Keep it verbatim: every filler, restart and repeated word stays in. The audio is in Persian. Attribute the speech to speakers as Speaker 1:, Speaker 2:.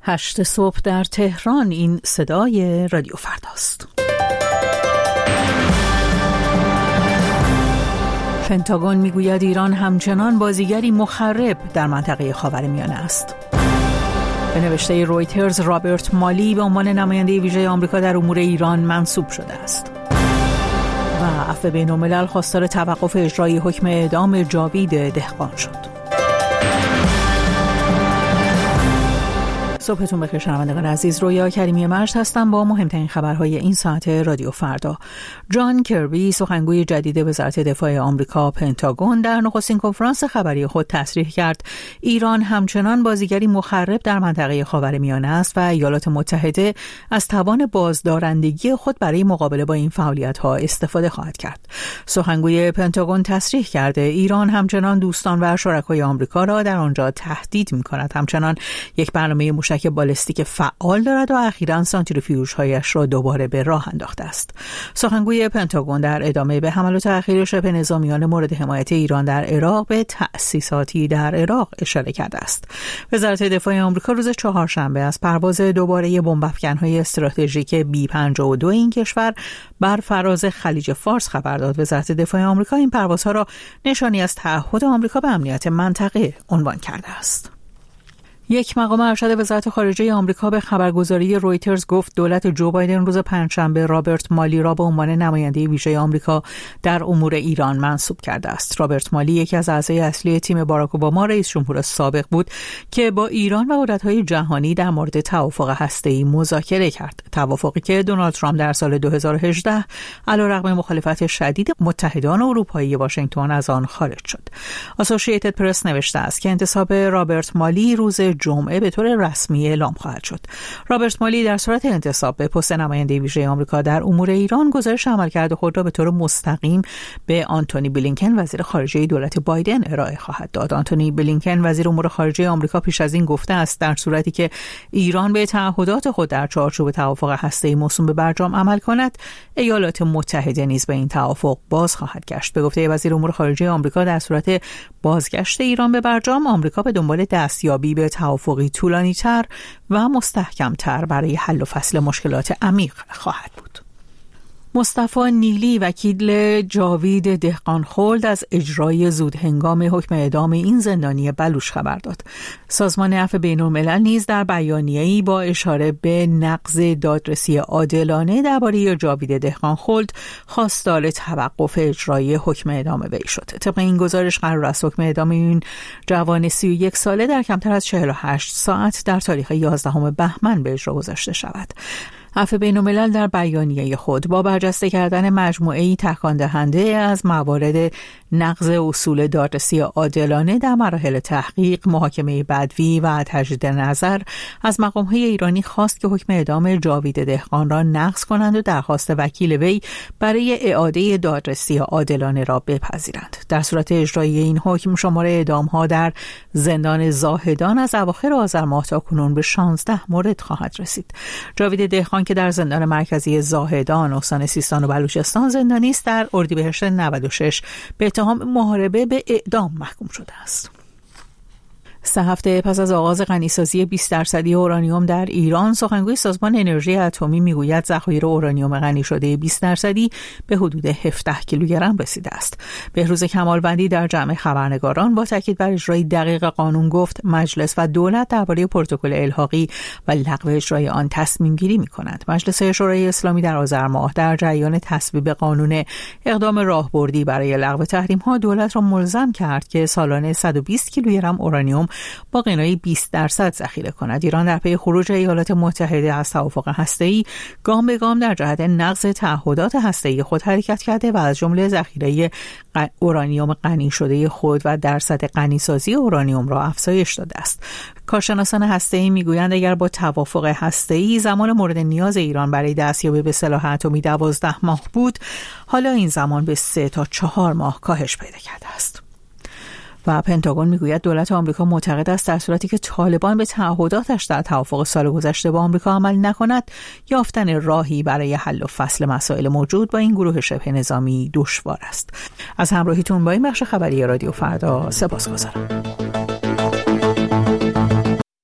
Speaker 1: هشت صبح در تهران. این صدای رادیو فرداست. پنتاگون میگوید ایران همچنان بازیگری مخرب در منطقه خاورمیانه است. به نوشته رویترز، رابرت مالی به عنوان نماینده ویژه آمریکا در امور ایران منصوب شده است. و عفو بین‌الملل خواستار توقف اجرای حکم اعدام جاوید دهقان شد. صبحتون بخیر شنوندگان عزیز، رویا کریمی مجد هستم با مهمترین خبرهای این ساعت رادیو فردا. جان کربی، سخنگوی جدید وزارت دفاع آمریکا پنتاگون، در نخستین کنفرانس خبری خود تصریح کرد ایران همچنان بازیگری مخرب در منطقه خاورمیانه است و ایالات متحده از توان بازدارندگی خود برای مقابله با این فعالیت‌ها استفاده خواهد کرد. سخنگوی پنتاگون تصریح کرده ایران همچنان دوستان و شرکای آمریکا را در آنجا تهدید می‌کند، همچنان یک برنامه موشک که بالستیک فعال دارد و اخیراً سانتریفیوژهایش را دوباره به راه انداخته است. سخنگوی پنتاگون در ادامه به حملات اخیر شبه نظامیان مورد حمایت ایران در عراق به تأسیساتی در عراق اشاره کرده است. وزارت دفاع آمریکا روز چهارشنبه از پرواز دوباره بمب افکن‌های استراتژیک بی پنجاه و دو این کشور بر فراز خلیج فارس خبر داد. وزارت دفاع آمریکا این پروازها را نشانی از تعهد آمریکا به امنیت منطقه عنوان کرده است. یک مقام ارشد وزارت خارجه آمریکا به خبرگزاری رویترز گفت دولت جو بایدن روز پنجشنبه رابرت مالی را به عنوان نماینده ویژه آمریکا در امور ایران منصوب کرده است. رابرت مالی یکی از اعضای اصلی تیم باراک اوباما رئیس جمهور سابق بود که با ایران و قدرت‌های جهانی در مورد توافق هسته‌ای مذاکره کرد. توافقی که دونالد ترامپ در سال دو هزار و هجده علیرغم مخالفت شدید متحدان اروپایی واشنگتن از آن خارج شد. اسوسییتد پرس نوشته است که انتصاب رابرت مالی روز جمعه به طور رسمی اعلام خواهد شد. رابرت مالی در صورت انتصاب به پست نماینده ویژه آمریکا در امور ایران گزارش عملکرد خود را به طور مستقیم به آنتونی بلینکن وزیر خارجه دولت بایدن ارائه خواهد داد. آنتونی بلینکن وزیر امور خارجه آمریکا پیش از این گفته است در صورتی که ایران به تعهدات خود در چارچوب توافق هسته‌ای موسوم به برجام عمل کند، ایالات متحده نیز به این توافق باز خواهد گشت. به گفته وزیر امور خارجه آمریکا در صورت بازگشت ایران به برجام، آمریکا به دنبال دستیابی به توافقی طولانی‌تر و مستحکم‌تر برای حل و فصل مشکلات عمیق خواهد بود. مصطفی نیلی، وکیل جاوید دهقانخلد، از اجرای زودهنگام حکم اعدام این زندانی بلوچ خبر داد. سازمان عفو بین‌الملل نیز در بیانیه‌ای با اشاره به نقض دادرسی عادلانه درباره جاوید دهقانخلد خواستار توقف اجرای حکم اعدام وی شد. طبق این گزارش قرار است حکم اعدام این جوان سی و یک ساله در کمتر از چهل و هشت ساعت در تاریخ یازدهم بهمن به اجرا گذاشته شود. عفو بین‌الملل در بیانیه خود با برجسته کردن مجموعه‌ای تکان دهنده از موارد نقض اصول دادرسی عادلانه در مراحل تحقیق، محاکمه بدوی و تجدید نظر از مقام‌های ایرانی خواست که حکم اعدام جاوید دهقان را نقض کنند و درخواست وکیل وی برای اعاده دادرسی عادلانه را بپذیرند. در صورت اجرای این حکم شمار اعدام‌ها در زندان زاهدان از اواخر آذر ماه تا کنون به شانزده مورد خواهد رسید. جاوید دهقان که در زندان مرکزی زاهدان استان سیستان و بلوچستان زندانی است، در اردیبهشت نود و شش به اتهام محاربه به اعدام محکوم شده است. سه هفته پس از آغاز غنیسازی بیست درصدی اورانیوم در ایران، سخنگوی سازمان انرژی اتمی میگوید ذخایر اورانیوم غنی شده بیست درصدی به حدود هفده کیلوگرم رسیده است. بهروز کمالوندی در جمع خبرنگاران با تاکید بر اجرای دقیق قانون گفت مجلس و دولت درباره پروتکل الحاقی و لغو اجرای آن تصمیم گیری می‌کنند. مجلس شورای اسلامی در آذر ماه در جریان تصویب قانون اقدام راهبردی برای لغو تحریم‌ها دولت را ملزم کرد که سالانه صد و بیست کیلوگرم اورانیوم با غنای بیست درصد ذخیره کند. ایران در پی خروج ایالات متحده از توافق هسته‌ای گام به گام در جهت نقض تعهدات هسته‌ای خود حرکت کرده و از جمله ذخیره اورانیوم غنی شده خود و درصد غنیسازی اورانیوم را افزایش داده است. کارشناسان هسته‌ای میگویند اگر با توافق هسته‌ای زمان مورد نیاز ایران برای دستیابی به سلاح اتمی دوازده ماه بود، حالا این زمان به سه تا چهار ماه کاهش پیدا کرده است. و پنتاگون میگوید دولت آمریکا معتقد است در صورتی که طالبان به تعهداتش در توافق سال گذشته با آمریکا عمل نکند، یافتن راهی برای حل و فصل مسائل موجود با این گروه شبه نظامی دشوار است. از همراهیتون با این بخش خبری رادیو فردا سپاسگزارم.